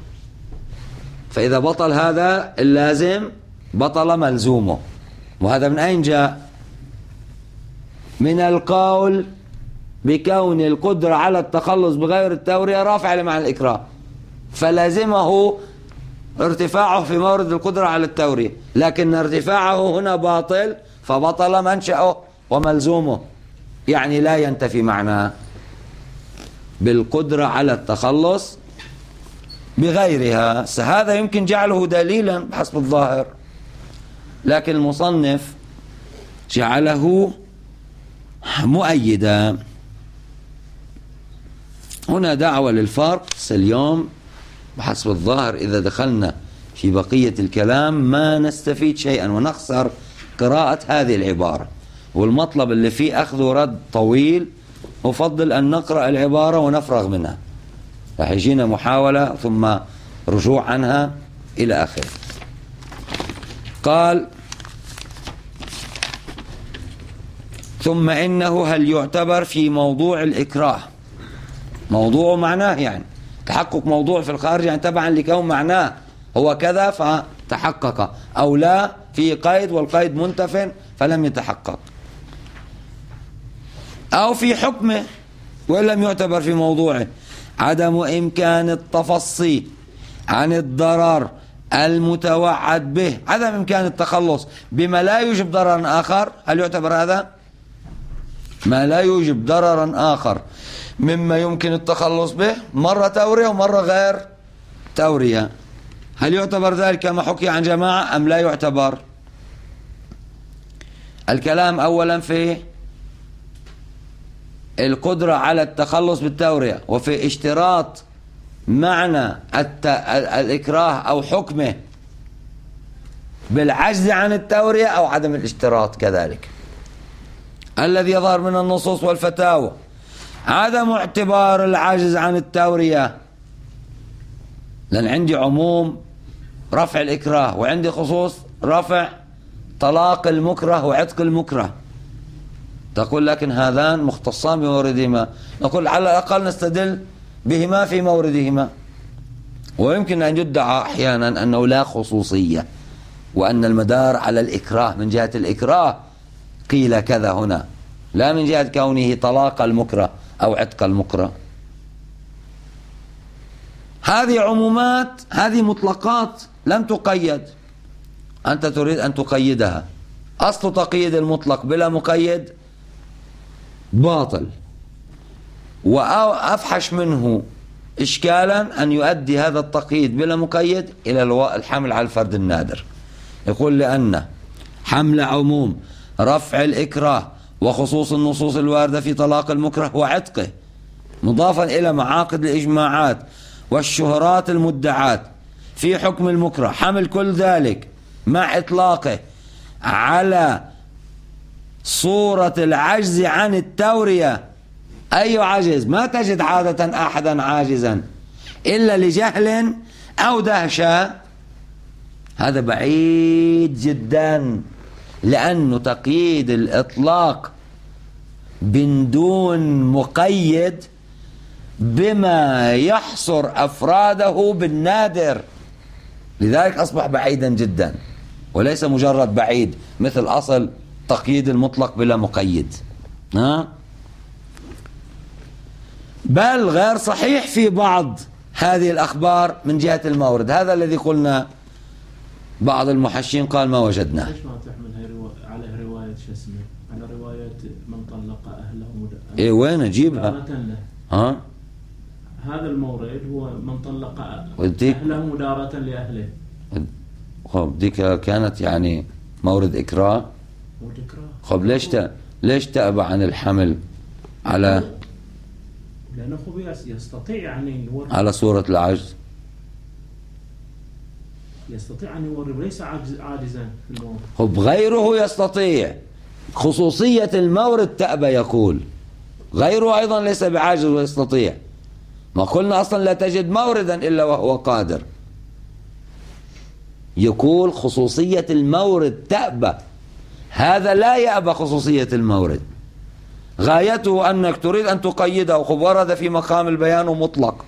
فإذا بطل هذا اللازم بطل ملزومه. وهذا من أين جاء؟ من القول بكون القدرة على التخلص بغير التورية رافع لمعنى الإكراه، فلازمه ارتفاعه في مورد القدرة على التورية، لكن ارتفاعه هنا باطل، فبطل منشأه وملزومه، يعني لا ينتفي معناه بالقدرة على التخلص بغيرها. هذا يمكن جعله دليلا بحسب الظاهر، لكن المصنف جعله مؤيدا. هنا دعوة للفرق. اليوم بحسب الظاهر إذا دخلنا في بقية الكلام ما نستفيد شيئا ونخسر قراءة هذه العبارة، والمطلب اللي فيه أخذ ورد طويل، أفضل أن نقرأ العبارة ونفرغ منها، راح يجينا محاولة ثم رجوع عنها إلى آخره. قال ثم إنه هل يعتبر في موضوع الإكراه، موضوع معناه يعني تحقق موضوع في الخارج، يعني تبعا لكون معناه هو كذا فتحقق، أو لا في قيد والقيد منتف فلم يتحقق، أو في حكمه وإن لم يعتبر في موضوعه عدم إمكان التفصي عن الضرر المتوعد به، عدم إمكان التخلص بما لا يوجب ضررا آخر، هل يعتبر هذا؟ ما لا يوجب ضررا آخر مما يمكن التخلص به، مرة تورية ومرة غير تورية، هل يعتبر ذلك كما حكي عن جماعة أم لا يعتبر؟ الكلام أولا في القدرة على التخلص بالتورية، وفي اشتراط معنى الإكراه أو حكمه بالعجز عن التورية أو عدم الاشتراط كذلك. الذي يظهر من النصوص والفتاوى عدم اعتبار العجز عن التورية، لأن عندي عموم رفع الإكراه وعندي خصوص رفع طلاق المكره وعتق المكره. تقول لكن هذان مختصان بموردهما، نقول على الأقل نستدل بهما في موردهما. ويمكن أن يدعى أحيانا أنه لا خصوصية وأن المدار على الإكراه، من جهة الإكراه قيل كذا هنا، لا من جهة كونه طلاق المكره أو عتق المكره. هذه عمومات، هذه مطلقات لم تقيد، أنت تريد أن تقيدها. أصل تقييد المطلق بلا مقيد باطل، وأفحش منه إشكالا أن يؤدي هذا التقييد بلا مقيد إلى الحمل على الفرد النادر. يقول لأن حمل عموم رفع الإكراه وخصوص النصوص الواردة في طلاق المكره وعتقه مضافا إلى معاقد الإجماعات والشهرات المدعات في حكم المكره، حمل كل ذلك مع إطلاقه على صورة العجز عن التورية. أي عجز؟ ما تجد عادة أحدا عاجزا إلا لجهل أو دهشة، هذا بعيد جدا، لأنه تقييد الإطلاق من دون مقيد بما يحصر أفراده بالنادر، لذلك أصبح بعيدا جدا وليس مجرد بعيد مثل أصل تقييد المطلق بلا مقيد. بل غير صحيح في بعض هذه الأخبار من جهة المورد، هذا الذي قلنا بعض المحشين قال ما وجدناه. ليش ما تحمل على رواية شو اسمه، على رواية من طلق أهله إيه وين أجيبها؟ هذا المورد هو من طلق أهله مدارة لأهله. خب ديك كانت يعني مورد إكراه. خب ليش تأبى عن الحمل على، لأنه يستطيع يعني يورد على صورة العجز، يستطيع أن يورد ليس عاجزا في المورد. خب غيره يستطيع، خصوصية المورد تأبى، يقول غيره أيضا ليس بعاجز ويستطيع، ما قلنا أصلا لا تجد موردا إلا وهو قادر. يقول خصوصية المورد تأبى، هذا لا يأبى خصوصية المورد، غايته أنك تريد أن تقيده، ورد في مقام البيان مطلق،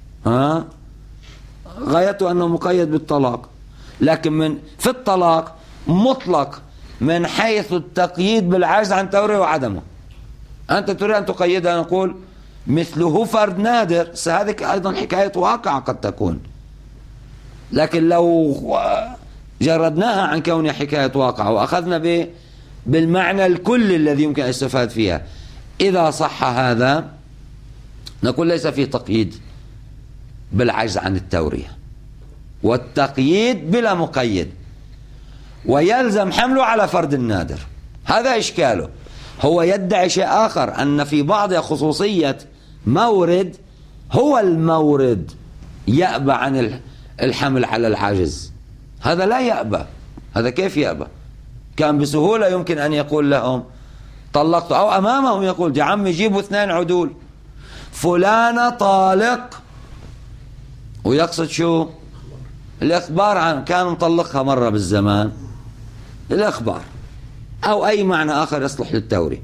غايته أنه مقيد بالطلاق، لكن في الطلاق مطلق من حيث التقييد بالعجز عن تورية وعدمه. أنت تريد أن تقيدها، نقول مثله فرد نادر، هذه أيضا حكاية واقع قد تكون، لكن لو جردناها عن كونها حكاية واقع وأخذنا بالمعنى الكلي الذي يمكن أن يستفاد فيها، إذا صح هذا نقول ليس فيه تقييد بالعجز عن التورية، والتقييد بلا مقيد، ويلزم حمله على فرد النادر. هذا إشكاله. هو يدعي شيء آخر، أن في بعض خصوصية مورد هو المورد يأبى عن الحمل على العجز، هذا لا يأبى. هذا كيف يأبى؟ كان بسهولة يمكن أن يقول لهم طلقت، أو أمامهم يقول يا عم جيبوا 2 عدول، فلانة طالق، ويقصد شو؟ الإخبار عن كان مطلقها مرة بالزمان، الإخبار أو أي معنى آخر يصلح للتورية.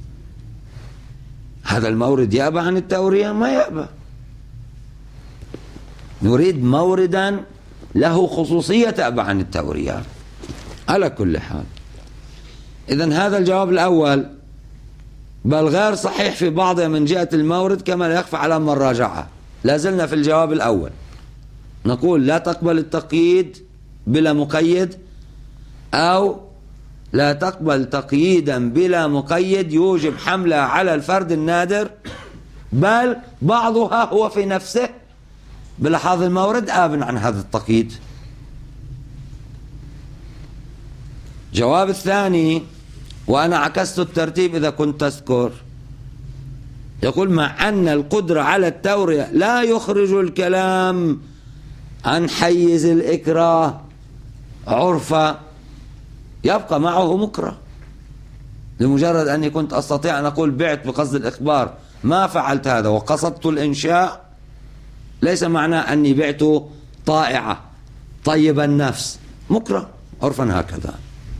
هذا المورد يأبى عن التورية؟ ما يأبى. نريد موردا له خصوصية تأبى عن التورية. على كل حال، إذن هذا الجواب الأول، بل غير صحيح في بعضه من جهة المورد كما لا يخفى على من راجعه. لازلنا في الجواب الأول. نقول لا تقبل التقييد بلا مقيد، أو لا تقبل تقييدا بلا مقيد يوجب حملها على الفرد النادر، بل بعضها هو في نفسه بلحاظ المورد آبن عن هذا التقييد. جواب الثاني، وأنا عكست الترتيب إذا كنت تذكر، يقول مع أن القدرة على التورية لا يخرج الكلام عن حيز الإكراه عرفا، يبقى معه مكره. لمجرد أني كنت أستطيع أن أقول بعت بقصد الإخبار، ما فعلت هذا وقصدت الإنشاء، ليس معناه أني بعت طائعة طيب النفس، مكره عرفا هكذا.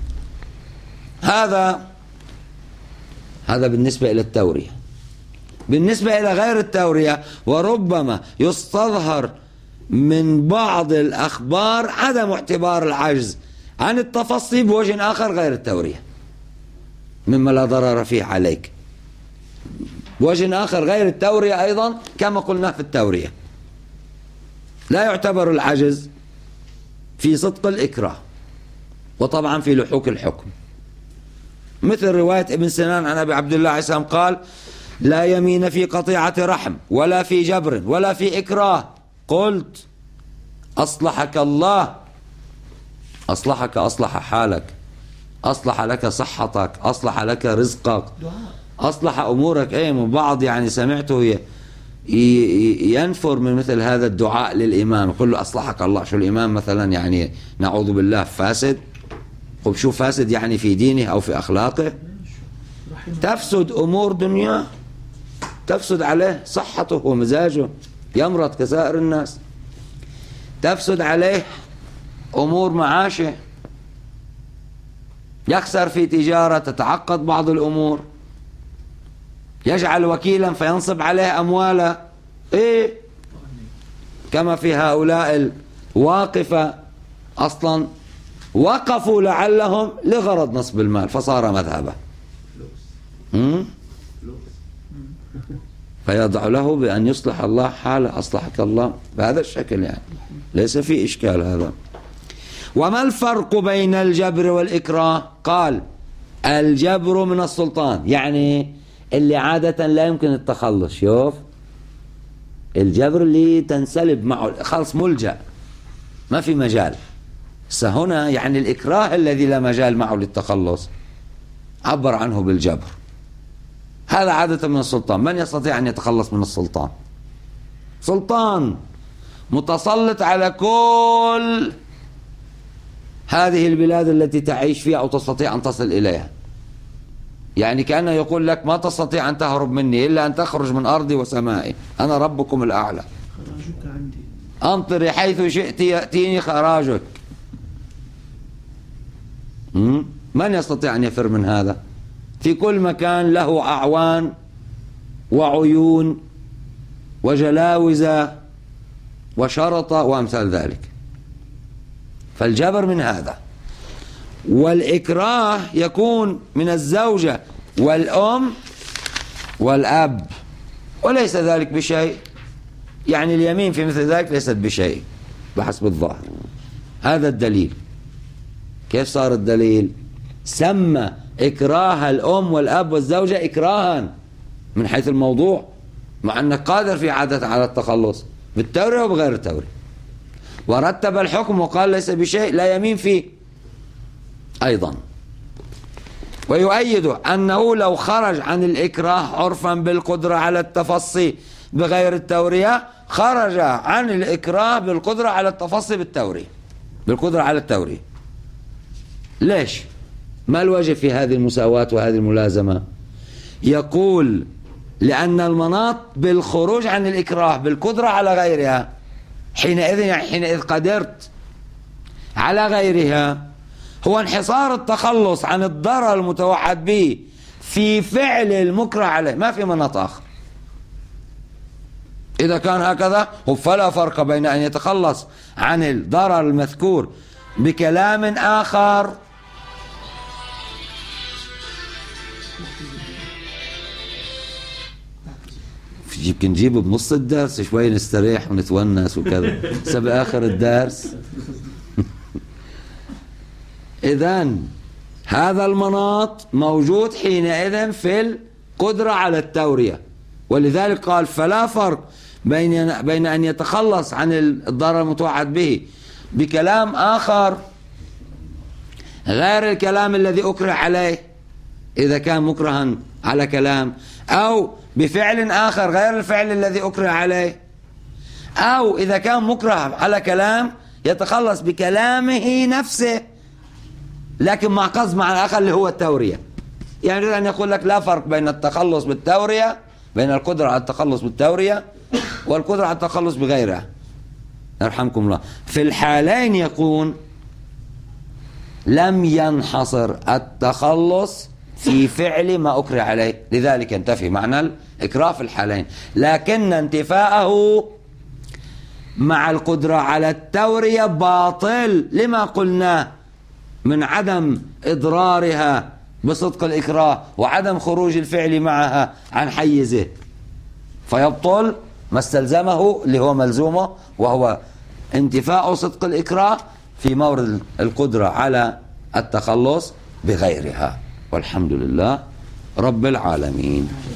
هذا بالنسبة إلى التورية. بالنسبة إلى غير التورية، وربما يستظهر من بعض الأخبار عدم اعتبار العجز عن التفصي بوجه آخر غير التورية مما لا ضرر فيه عليك، بوجه آخر غير التورية أيضا كما قلنا في التورية لا يعتبر العجز في صدق الإكراه، وطبعا في لحوق الحكم، مثل رواية ابن سنان عن أبي عبد الله عليه السلام قال لا يمين في قطيعة رحم ولا في جبر ولا في إكراه. قلت أصلحك الله، أصلحك أصلح حالك، أصلح لك صحتك، أصلح لك رزقك، أصلح أمورك. من بعض يعني سمعته ينفر من مثل هذا الدعاء للإمام، يقول له أصلحك الله. شو الإمام مثلا يعني نعوذ بالله فاسد؟ طب شو فاسد يعني في دينه أو في أخلاقه؟ تفسد أمور دنياه، تفسد عليه صحته ومزاجه، يمرض كسائر الناس، تفسد عليه أمور معاشه، يخسر في تجارة، تتعقد بعض الأمور، يجعل وكيلا فينصب عليه أمواله، كما في هؤلاء الواقفة أصلا وقفوا لعلهم لغرض نصب المال فصار مذهبه، فيضع له بأن يصلح الله حاله، أصلحك الله بهذا الشكل، يعني ليس في إشكال هذا. وما الفرق بين الجبر والإكراه؟ قال الجبر من السلطان، يعني اللي عادة لا يمكن التخلص. شوف الجبر اللي تنسلب معه خلص ملجأ ما في مجال. هنا يعني الإكراه الذي لا مجال معه للتخلص عبر عنه بالجبر. هذا عادة من السلطان. من يستطيع أن يتخلص من السلطان؟ سلطان متسلط على كل هذه البلاد التي تعيش فيها أو تستطيع أن تصل إليها، يعني كأنه يقول لك ما تستطيع أن تهرب مني إلا أن تخرج من أرضي وسمائي، أنا ربكم الأعلى، خراجك عندي، أمطري حيث شئت يأتيني خراجك. من يستطيع أن يفر من هذا؟ في كل مكان له أعوان وعيون وجلاوزة وشرطة وأمثال ذلك. فالجبر من هذا. والإكراه يكون من الزوجة والأم والأب، وليس ذلك بشيء، يعني اليمين في مثل ذلك ليست بشيء بحسب الظاهر. هذا الدليل. كيف صار الدليل؟ سمى إكراه الأم والأب والزوجة إكراها من حيث الموضوع، مع أنك قادر في عادة على التخلص بالتورية وبغير التورية، ورتب الحكم وقال ليس بشيء لا يمين فيه أيضا. ويؤيد أنه لو خرج عن الإكراه عرفا بالقدرة على التفصي بغير التورية، خرج عن الإكراه بالقدرة على التفصي بالتورية، بالقدرة على التورية. ليش؟ ما الوجه في هذه المساواة وهذه الملازمة؟ يقول لأن المناط بالخروج عن الإكراه بالقدرة على غيرها، حينئذ قدرت على غيرها، هو انحصار التخلص عن الضرر المتوعد به في فعل المكره عليه، ما في مناط آخر. إذا كان هكذا فلا فرق بين أن يتخلص عن الضرر المذكور بكلام آخر يمكن نجيبه بنص الدرس شوي نستريح ونتونس وكذا بآخر الدرس. إذن هذا المناط موجود حينئذ في القدرة على التورية، ولذلك قال فلا فرق بين أن يتخلص عن الضرر المتوعد به بكلام آخر غير الكلام الذي أكره عليه إذا كان مكرها على كلام، أو بفعل آخر غير الفعل الذي أكره عليه، أو إذا كان مكره على كلام يتخلص بكلامه نفسه لكن مع قصد مع الآخر اللي هو التورية. يعني يريد أن يقول لك لا فرق بين التخلص بالتورية، بين القدرة على التخلص بالتورية والقدرة على التخلص بغيرها. يرحمكم الله. في الحالين يكون لم ينحصر التخلص في فعل ما أكره عليه، لذلك ينتفي معنى الإكراه في الحالين، لكن انتفاءه مع القدرة على التورية باطل لما قلناه من عدم إضرارها بصدق الإكراه وعدم خروج الفعل معها عن حيزه، فيبطل ما استلزمه اللي هو ملزومه وهو انتفاء صدق الإكراه في مورد القدرة على التخلص بغيرها. والحمد لله رب العالمين.